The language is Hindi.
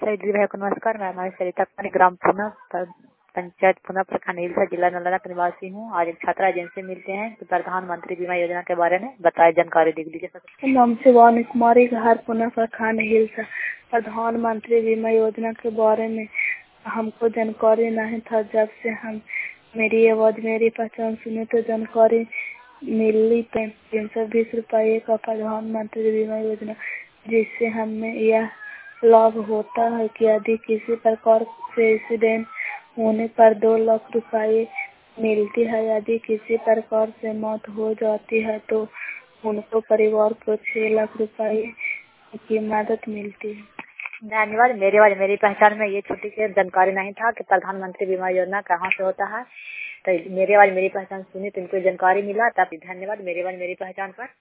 सही भाई को नमस्कार। मैं हमारी सरिता कुमारी, ग्राम पुना, पंचायत पुना, प्रखंड हिलसा, जिला नालंदा का निवासी हूँ। आज एक छात्रा जिनसे मिलते हैं कि प्रधानमंत्री बीमा योजना के बारे में बताए, जानकारी दे दीजिए। नाम से वानी कुमारी, घर पुना, प्रखंड हिलसा। प्रधानमंत्री बीमा योजना के बारे में हमको जानकारी नहीं था। जब से हम मेरी आवाज मेरी पहचान सुने तो जानकारी मिली। 320 रुपये का प्रधानमंत्री बीमा योजना, जिससे हमें यह लाभ होता है कि यदि किसी प्रकार से एक्सीडेंट होने पर 2 लाख रुपए मिलती है। यदि किसी प्रकार से मौत हो जाती है तो उनको परिवार को 6 लाख रुपए की मदद मिलती है। धन्यवाद। मेरी आवाज मेरी पहचान में ये छोटी सी जानकारी नहीं था कि प्रधानमंत्री बीमा योजना कहाँ से होता है। तो मेरी आवाज मेरी पहचान सुनी तो इनको जानकारी मिला। तब धन्यवाद मेरी आवाज मेरी पहचान पर।